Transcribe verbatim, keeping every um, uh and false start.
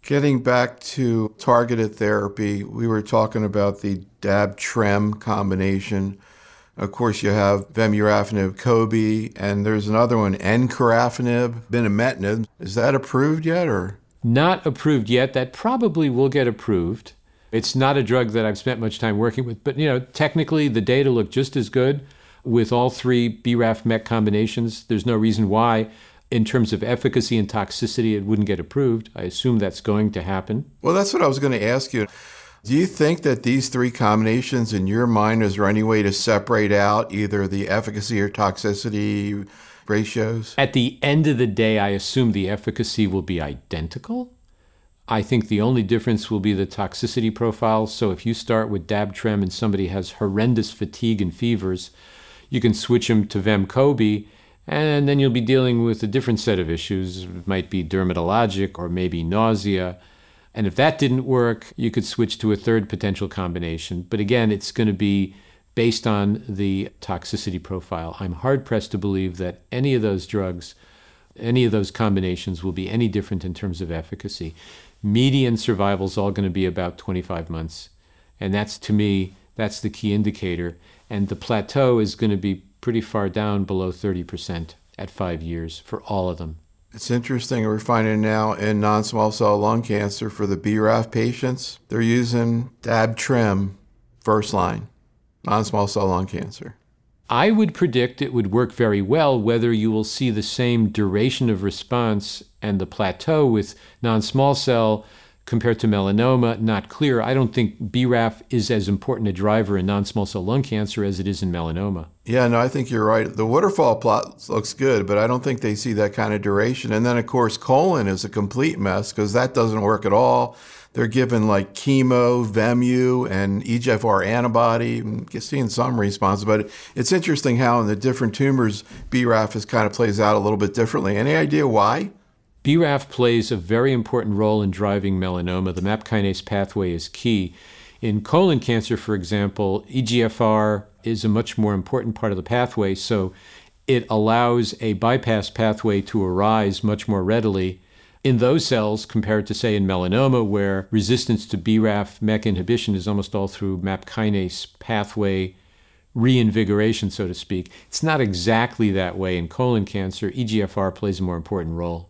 Getting back to targeted therapy, we were talking about the dab-trem combination. Of course, you have vemurafenib-cobi, and there's another one, encorafenib, binimetinib. Is that approved yet, or? Not approved yet. That probably will get approved. It's not a drug that I've spent much time working with, but you know, technically the data look just as good with all three B RAF MEK combinations. There's no reason why, in terms of efficacy and toxicity, it wouldn't get approved. I assume that's going to happen. Well, that's what I was going to ask you. Do you think that these three combinations, in your mind, is there any way to separate out either the efficacy or toxicity ratios? At the end of the day, I assume the efficacy will be identical. I think the only difference will be the toxicity profile. So if you start with dab-trem and somebody has horrendous fatigue and fevers, you can switch them to vem-cobi, and then you'll be dealing with a different set of issues. It might be dermatologic or maybe nausea. And if that didn't work, you could switch to a third potential combination. But again, it's going to be based on the toxicity profile. I'm hard-pressed to believe that any of those drugs, any of those combinations will be any different in terms of efficacy. Median survival is all going to be about twenty-five months. And that's, to me, that's the key indicator. And the plateau is going to be pretty far down below thirty percent at five years for all of them. It's interesting. We're finding now in non-small cell lung cancer for the B RAF patients, they're using dab-trem first line, non-small cell lung cancer. I would predict it would work very well. Whether you will see the same duration of response and the plateau with non-small cell compared to melanoma, not clear. I don't think B RAF is as important a driver in non-small cell lung cancer as it is in melanoma. Yeah, no, I think you're right. The waterfall plot looks good, but I don't think they see that kind of duration. And then, of course, colon is a complete mess because that doesn't work at all. They're given like chemo, Vemu, and E G F R antibody. You're seeing some response, but it's interesting how in the different tumors, B RAF is kind of plays out a little bit differently. Any idea why? B RAF plays a very important role in driving melanoma. The MAP kinase pathway is key. In colon cancer, for example, E G F R is a much more important part of the pathway, so it allows a bypass pathway to arise much more readily in those cells compared to, say, in melanoma, where resistance to B RAF MEK inhibition is almost all through MAP kinase pathway reinvigoration, so to speak. It's not exactly that way in colon cancer. E G F R plays a more important role.